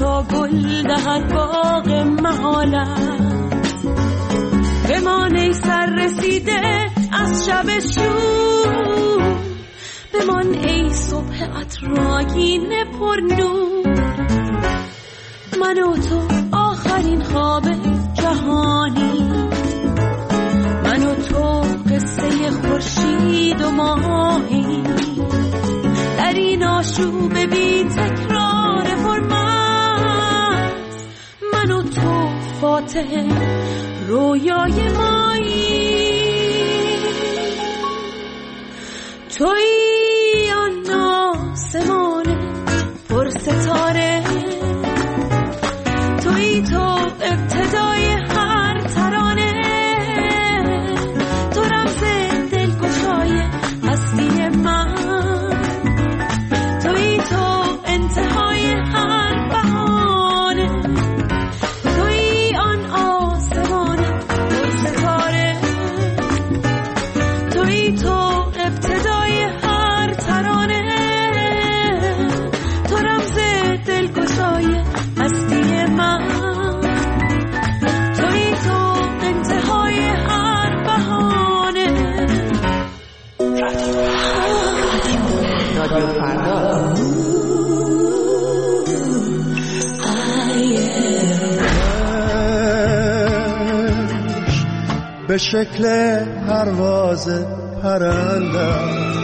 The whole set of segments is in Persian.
تا گل دهد باغ محالت. بمان ای سر رسیده از شب شور، بمان ای صبح عطرآگین پر نور. من و تو آخرین خواب جهانی، من و تو قصه خورشید و ماهی، در این آشوب بی تکرار پرمست. من و تو فاتح رویای مایی، تویی آن آسمان پر ستاره، تویی تو ابتدای هر ترانه، تو رمز دلگشای هستی من، تویی تو انتهای هر بهانه، تویی آن آسمان پر ستاره، تویی تو ابتدای هر ترانه، تو رمز دلگشای هستی من، تویی تو انتهای هر بهانه. رادیو فردا به شکل پرواز پرنده،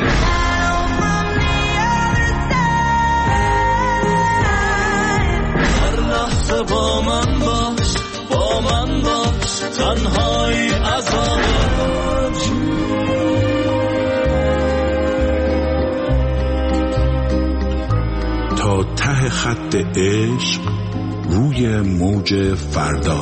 هر لحظه با من باش، با من باش، تنهایی عذاب. تا ته خط عشق روی موج فردا.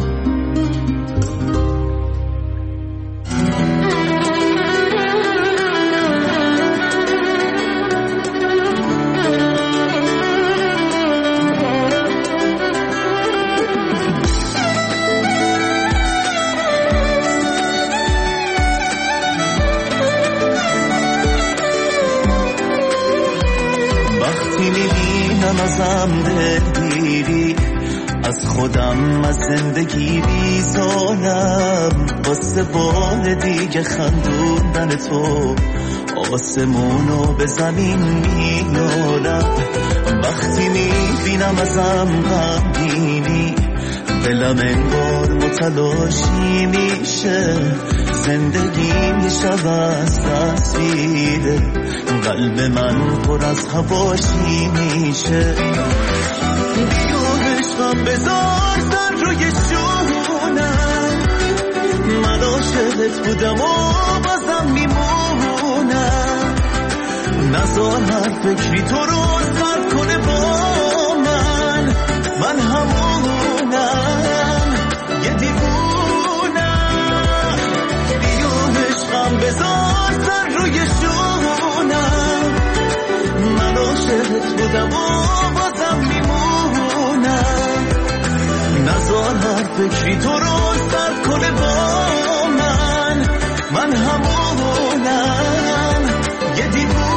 ازم دلگیری، از خودم از زندگی بیزارم، واسه بار دیگه خندوندن تو آسمونو به زمین میارم. وقتی میبینم ازم غمگینی، دلم انگار متلاشی میشه، زندگی میشه از تصویره، قلب من پر از هواشی میشه. بیا عشقم بذار سر روی شونم، من عاشقت بودم و بازم میمونم، نذار هر فکری تو رو سر کنه با من، من همونم یه دیوونم. بیا عشقم بذار سر روی شونم، من عاشقت بودم و بازم میمونم، نذار هر فکری تو رو سر کنه با من، من همونم یه دیوونم.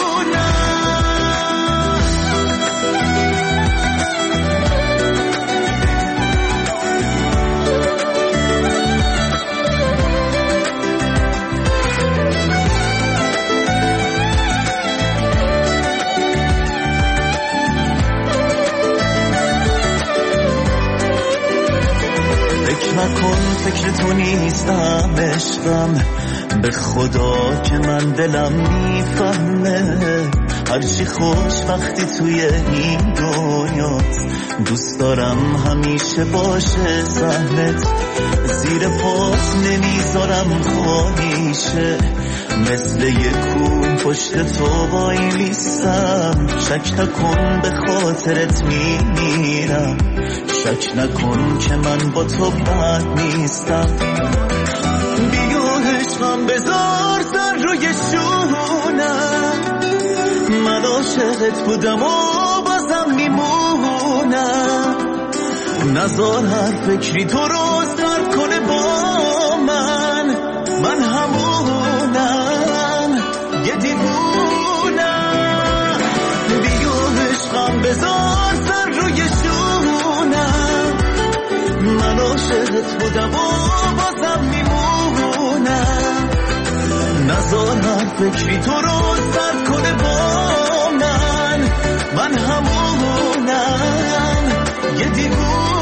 نکن فکر تو نیستم عشقم، به خدا که من دلم میفهمه، هرچی خوش وقتی توی این دنیاست، دوست دارم همیشه باشه سهلت، زیر پاس نمیذارم خالیشه، مثل یک کون پشت تو وای میستم، شک نکن به خاطرت میمیرم، شک نکن که من با تو بد نیستم. بیا عشقم بذار سر روی شونم، من عاشقت بودم و بازم میمونم، نذار هر فکری تو رو سر کنه با من، من همونم یه دیوونم. بیا عشقم بذار سر روی شونم، عاشقت بودم و بازم میمونم نذارم فکری تو رو سرد کنه با من همونم یه دیوونم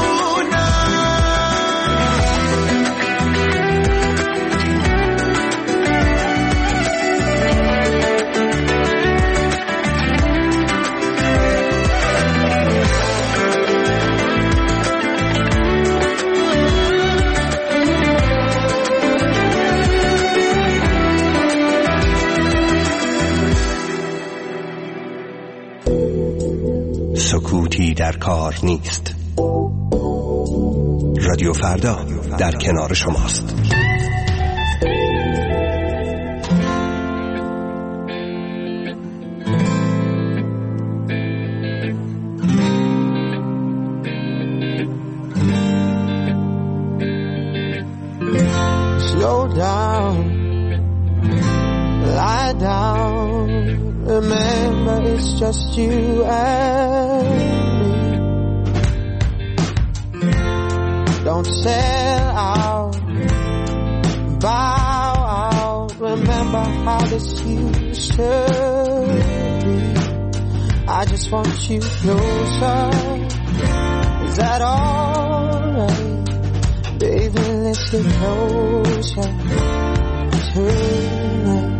سکوتی در کار نیست. رادیو فردا در کنار شماست. Slow down, lie down, remember it's just you and me. Don't sell out, bow out, remember how this used to be. I just want you closer, is that alright? Baby, let's get closer tonight.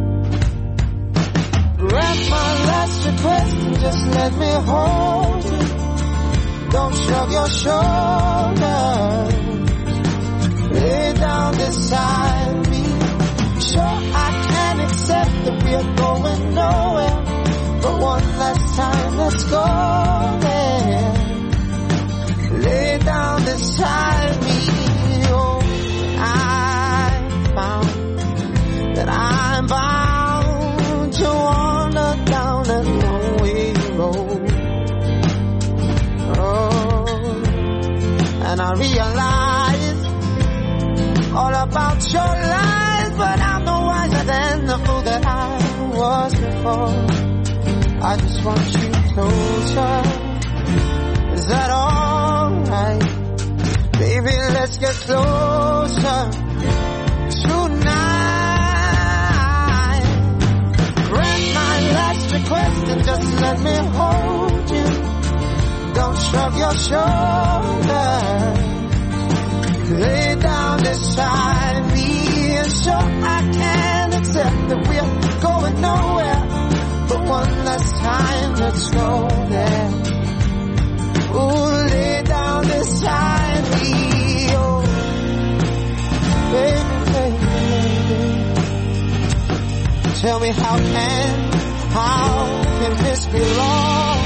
Grant my last request and just let me hold you. Don't shrug your shoulders. Lay down beside me. Sure, I can accept that we're going nowhere, but one last time, let's go there. Lay down beside me. Oh, I found that I'm bound to wander down a lonely road. Oh, and I realize all about your lies, but I'm no wiser than the fool that I was before. I just want you closer. Is that alright? Baby, let's get closer tonight. Grant my last request and just let me hold you. Don't shrug your shoulders. Lay down beside me. And sure, I can accept that we're going nowhere, but one last time, let's go there. Ooh, lay down beside me. Oh, baby, baby, baby. Tell me how can this be wrong?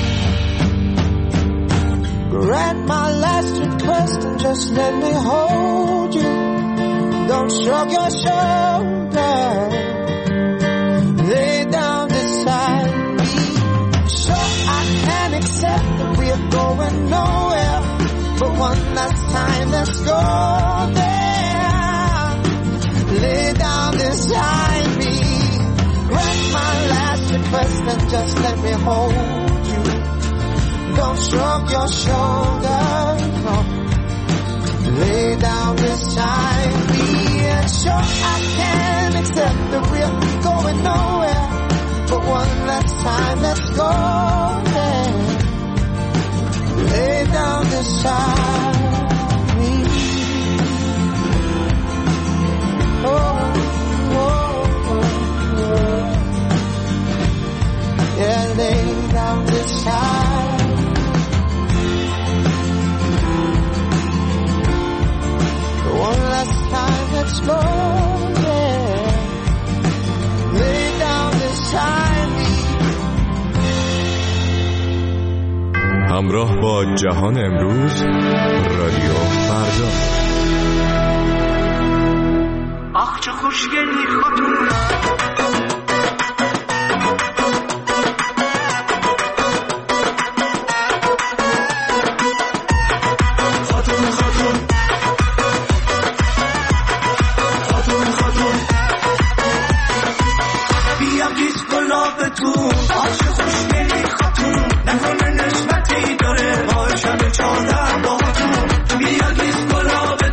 Grant my last request and just let me hold you. Don't shrug your shoulders. Lay down beside me. Sure, I can accept that we're going nowhere, but one last time, let's go there. Lay down beside me. Grant my last request and just let me hold you. Don't shrug your shoulders, no. Lay down beside me. And sure, I can accept that we're going nowhere, but one last time, let's go there. Lay down beside me. Oh, oh, oh, oh. Yeah, lay down beside. One last time, let's go there. Lay down beside me. همراه با جهان امروز، رادیو فردا. آخ چه خوشگلی خاتون. نکنه نسبتی داره با شب چادر با تو بیا گیز گلاب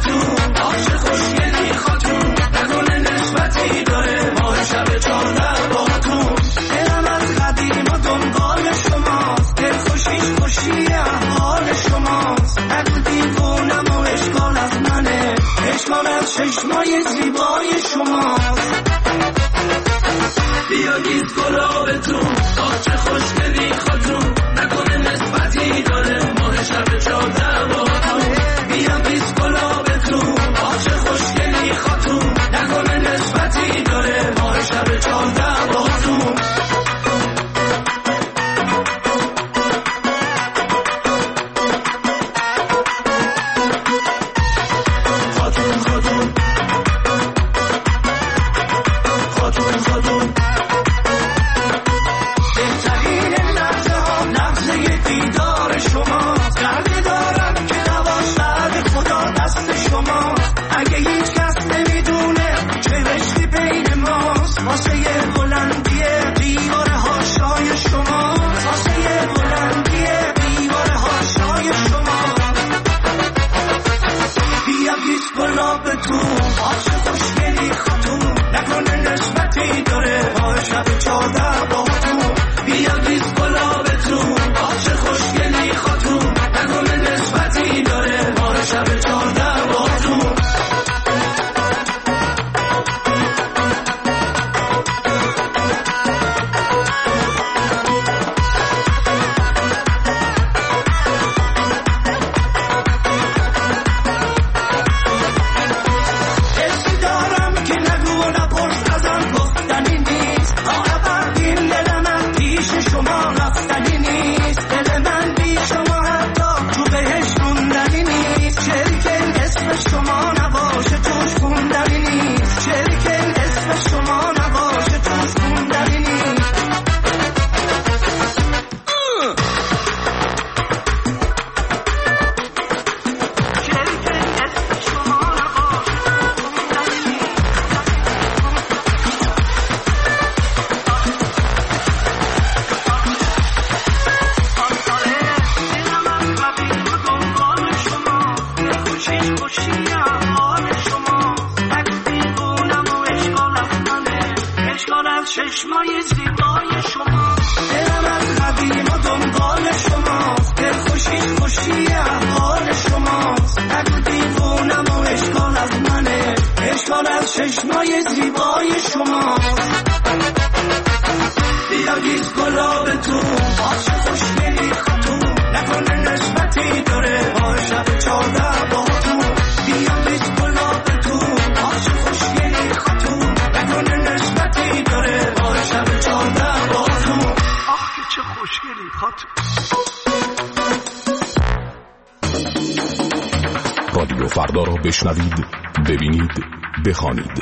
رادیو فردا را بشنوید، ببینید، بخوانید.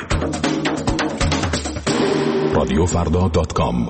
radiofrda.com.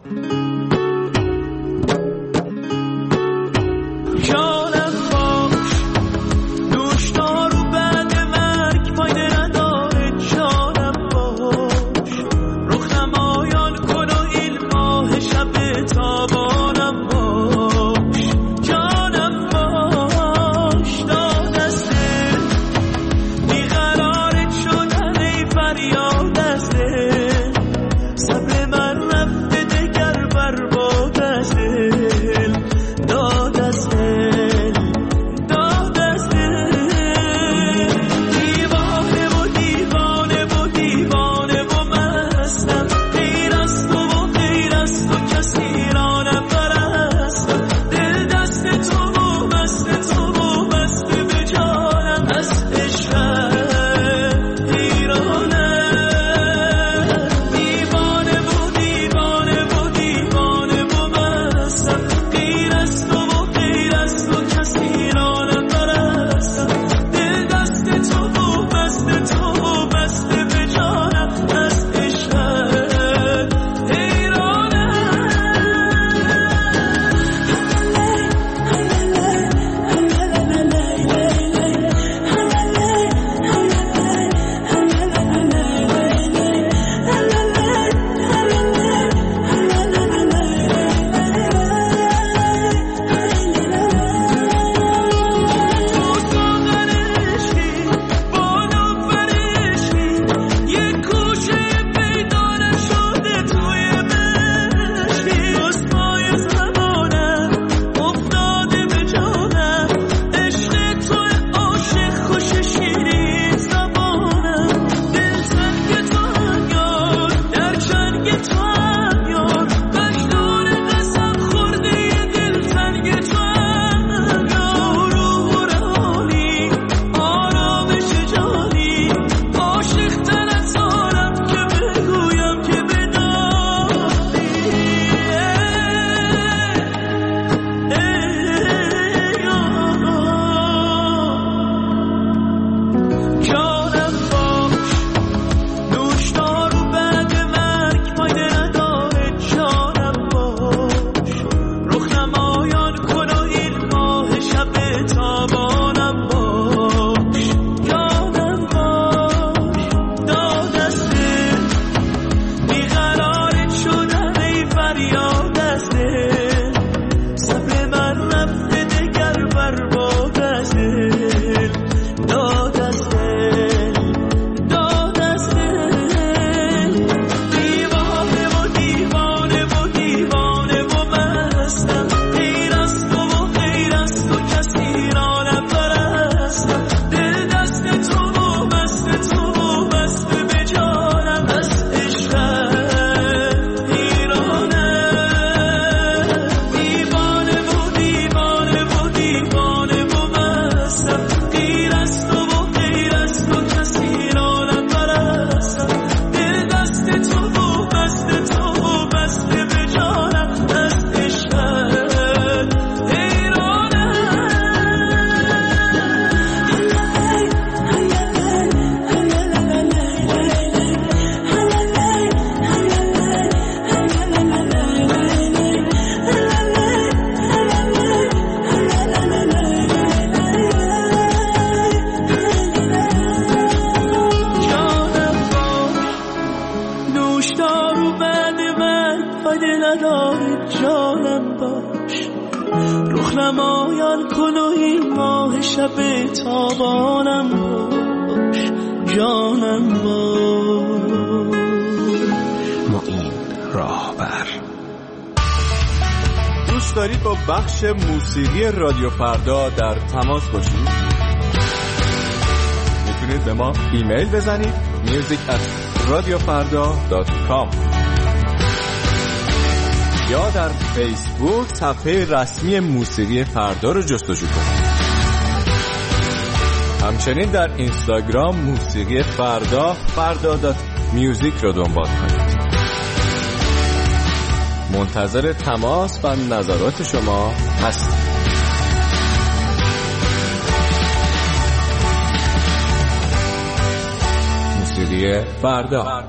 نمایان کن و این ماه شب تابانم باش، جانم باش. معین راهبر. دوست دارید با بخش موسیقی رادیو فردا در تماس باشید؟ میتونید به ما ایمیل بزنید music@radiofarda.com یا در فیسبوک صفحه رسمی موسیقی فردا رو جستجو کنید. همچنین در اینستاگرام موسیقی فردا فردا.music رو دنبال کنید. منتظر تماس و نظرات شما هستم. موسیقی فردا.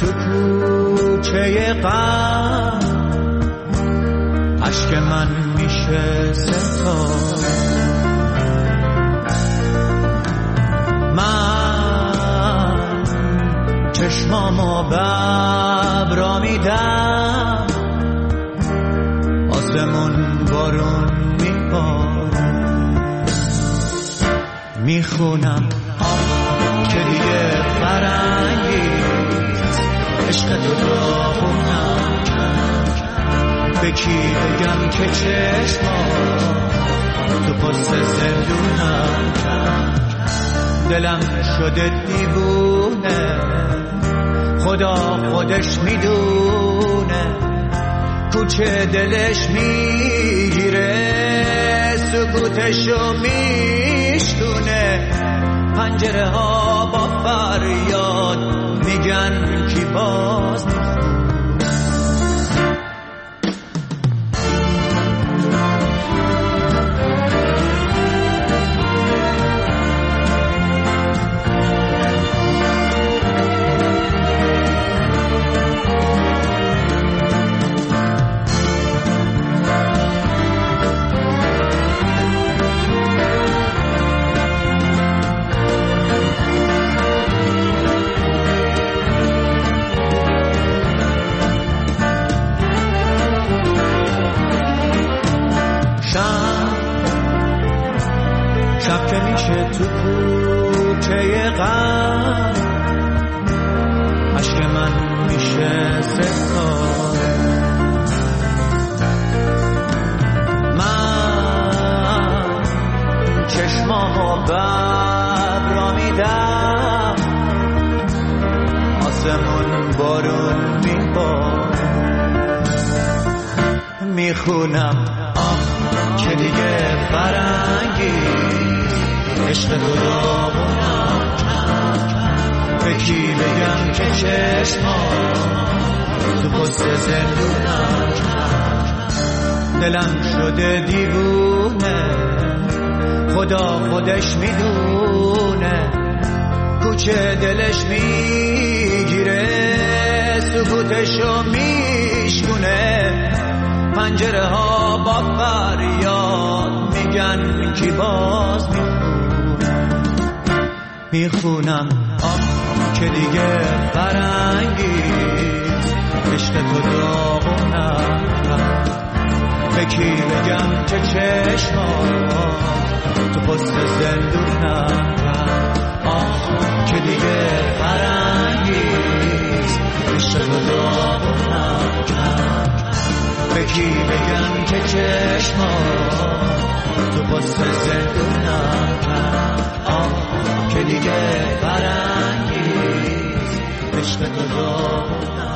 تو کوچه غم اشک من میشه ستاره من چشمامو ببرا میدم آسمون بارون میباره میخونم که دیگه فرنگیست عشق تو داغونم به کی بگم که چشمام تو پست زندونم دلم شده دیوونه خدا خودش میدونه کوچه دلش میگیره سکوتشو میشکونه پنجره ها با فریاد میگن کی باز شب که میشه تو کوچه غم اشک من میشه ستاره من چشمامو ببرا میدم آسمون بارون میباره میخونم که دیگه فرنگی عشق تو داغونم به کی بگم که چشمام تو پست زندونم دلم شده دیوونه خدا خودش میدونه کوچه دلش میگیره سکوتشو میشکونه پنجره ها با فریاد میگن کی باز میخونم که دیگه فرنگیست عشق تو داغونم به کی بگم که چشمام تو پست زندونم که دیگه فرنگیست عشق تو داغونم به کی بگم که چشمام تو پست زندونم که دیگه فرنگیست عشق تو داغونم